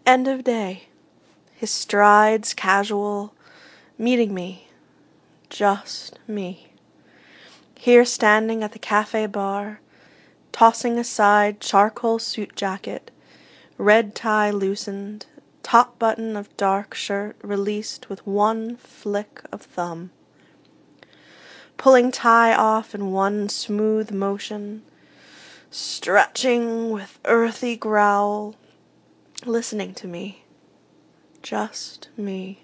End of day. His strides casual, meeting me, just me. Here standing at the cafe bar, tossing aside charcoal suit jacket, red tie loosened, top button of dark shirt released with one flick of thumb. Pulling tie off in one smooth motion, stretching with earthy growl, listening to me, just me.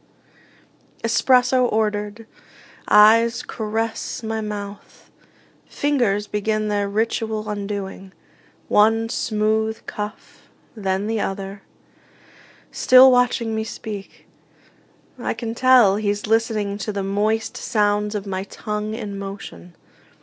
Espresso ordered, eyes caress my mouth, fingers begin their ritual undoing, one smooth cuff, then the other. Still watching me speak, I can tell he's listening to the moist sounds of my tongue in motion.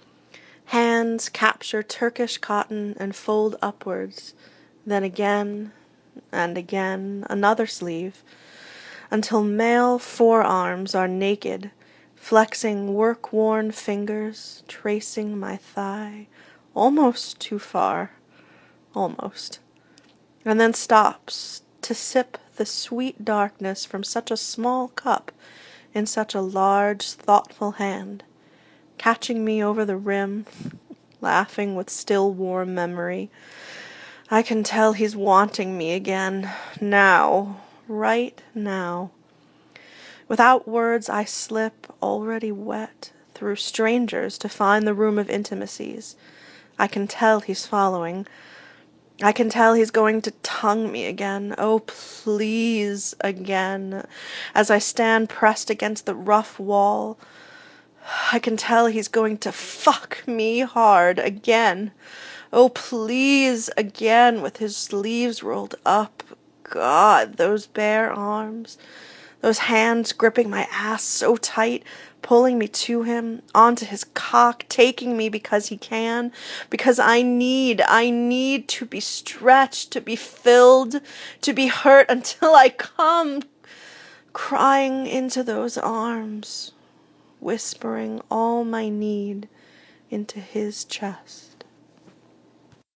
Hands capture Turkish cotton and fold upwards, then again and again another sleeve, until male forearms are naked, flexing work-worn fingers, tracing my thigh, almost too far, almost, and then stops to sip the sweet darkness from such a small cup in such a large, thoughtful hand, catching me over the rim, laughing with still warm memory. I can tell he's wanting me again, now, right now. Without words I slip, already wet, through strangers to find the room of intimacies. I can tell he's following. I can tell he's going to tongue me again, oh please, again, as I stand pressed against the rough wall. I can tell he's going to fuck me hard again, oh please, again, with his sleeves rolled up. God, those bare arms, those hands gripping my ass so tight, pulling me to him, onto his cock, taking me because he can, because I need to be stretched, to be filled, to be hurt until I come, crying into those arms, whispering all my need into his chest.